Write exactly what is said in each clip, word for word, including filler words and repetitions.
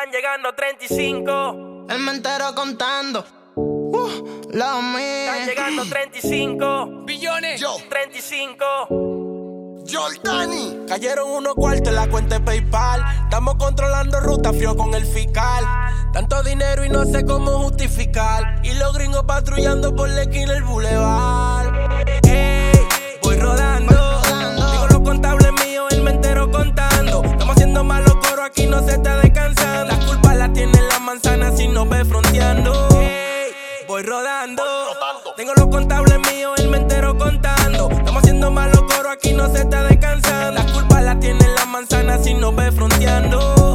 Están llegando treinta y cinco. El me entero contando. Uh, la mía. Están llegando treinta y cinco. Billones. Yo. treinta y cinco. Jordani. Cayeron unos cuartos en la cuenta de PayPal. Estamos controlando ruta frío con el fiscal. Tanto dinero y no sé cómo justificar. Y los gringos patrullando por la esquina del boulevard. Ey, voy rodando. Digo los contables míos, el me entero contando. Estamos haciendo malos coros, aquí no se está descansando. Las culpas las tiene la manzana si nos ve fronteando. Ey, voy rodando. Tengo los contables míos, el me entero contando. Estamos haciendo malos coros, aquí no se está descansando. Las culpas las tiene la manzana si nos ve fronteando.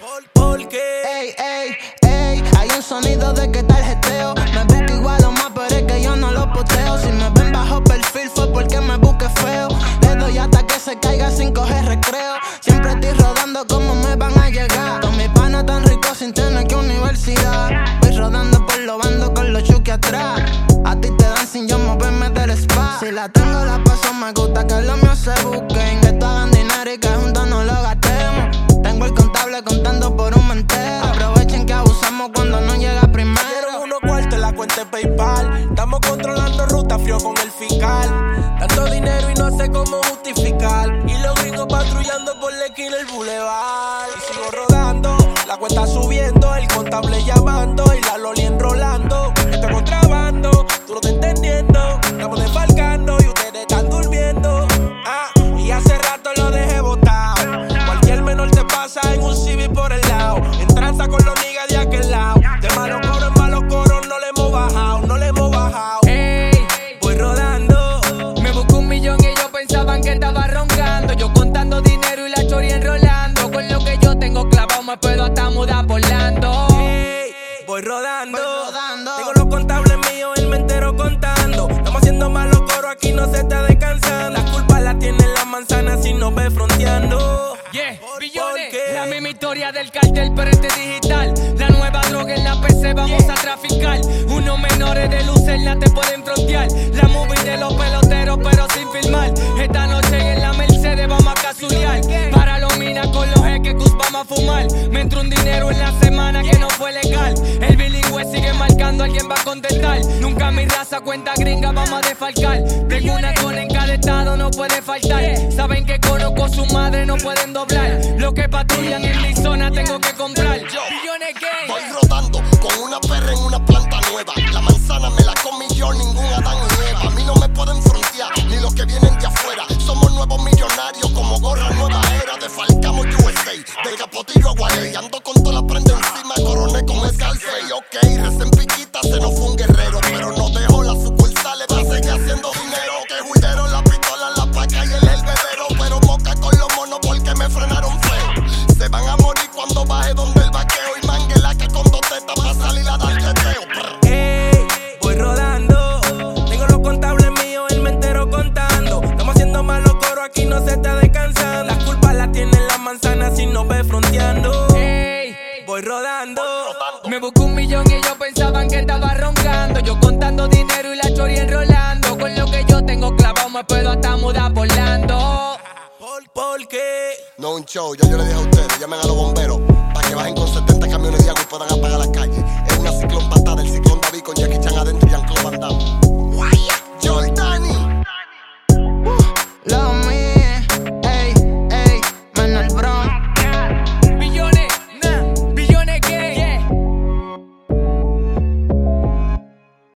¿Por qué? Ey, ey, ey. Hay un sonido de que tal jeteo. Me busco igual o más, pero es que yo no lo poteo. Si me ven bajo perfil fue porque me busqué feo. Le doy hasta que se caiga sin coger recreo. Siempre estoy rodando como me van a llegar. Con mis panas tan ricos sin tener que universidad. Voy rodando por los bandos con los chuki atrás. A ti te dan sin yo moverme del spa. Si la tengo la paso, me gusta que los míos se busquen. Que tú hagan dinero y que juntos no lo gastemos. Tengo el contable contando por un mentero. Aprovechen que abusamos cuando no llega primero. Cayeron unos cuartos en la cuenta de PayPal. Estamos controlando ruta frío con el fiscal. Tanto dinero y no sé cómo justificar. Y los gringos patrullando por la esquina del boulevard. Y sigo rodando, la cuenta subiendo, el contable llamando y la loli enrolando. Esto es contrabando, tú no estás entendiendo. Estamos desfalcando y ustedes están durmiendo. Ah, y hace rato lo dejé botado. Cualquier menor te pasa en un Civic por el lado. En tranza con los niggas de aquel lado. De malos coros en malos coros no le hemos bajado, no le hemos bajado. Ey, Voy rodando. me busqué un millón y ellos pensaban que estaba roncando. Yo contando dinero y la chori enrolando. Con lo que yo tengo clavado me puedo hasta mudar por Lando. Ey, voy rodando. Voy rodando. Tengo los contables míos, el me entero contando. Estamos haciendo malos coros, aquí no se está descansando. Las culpas las tiene la manzana si nos ve fronteando. Yeah, ¿Por billones. qué? La misma historia del cartel, pero este digital. La nueva droga en la P C vamos Yeah. a traficar. Unos menores de Lucerna te pueden frontear. La movie de los peloteros, pero sin filmar. Esta noche en la Mercedes vamos a casulear. Para los minas con los jeques vamos a fumar. Me entró un dinero en la semana que no fue legal. El bilingüe sigue marcando, alguien va a contestar. Nunca mi raza cuenta gringa, vamos a desfalcar. Tengo una con en cada estado, no puede faltar. Saben que conozco su madre, no pueden doblar. Lo que patrullan en mi zona tengo que comprar. Billones Voy gang. rodando con una perra en una planta nueva. La manzana me la comí yo, ningún Adán y Eva. A mí no me pueden frontear, ni los que vienen de afuera. Somos nuevos millonarios como gorra nueva era. Defalcamos U S A, de Capotillo a Guarey. Ando con toda la prenda encima, coroné con el Scarface. Ok, recién piquita, se nos fue un guerrero. Pero no dejo las sucursales, va a seguir haciendo dinero. Que juidero, la pistola, la paca y el herbedero. Pero moca con los monos porque me frenaron feo. Se van a morir cuando baje donde el vaqueo. Y manguela que con dos tetas va a salir a dar teteo. Ey, voy rodando. Tengo los contables míos, el me entero contando. Estamos haciendo malos coros, aquí no se está descansando. Las culpas las tiene la manzana si nos ve fronteando. Ey, Voy rodando. me busqué un millón y ellos pensaban que estaba roncando. Yo contando dinero y la chori enrolando. Con lo que yo tengo clavado me puedo hasta mudar por Lando. ¿Por, por qué? No un show, ya yo le dije a ustedes, llamen a los bomberos para que bajen con setenta camiones de agua y puedan apagar.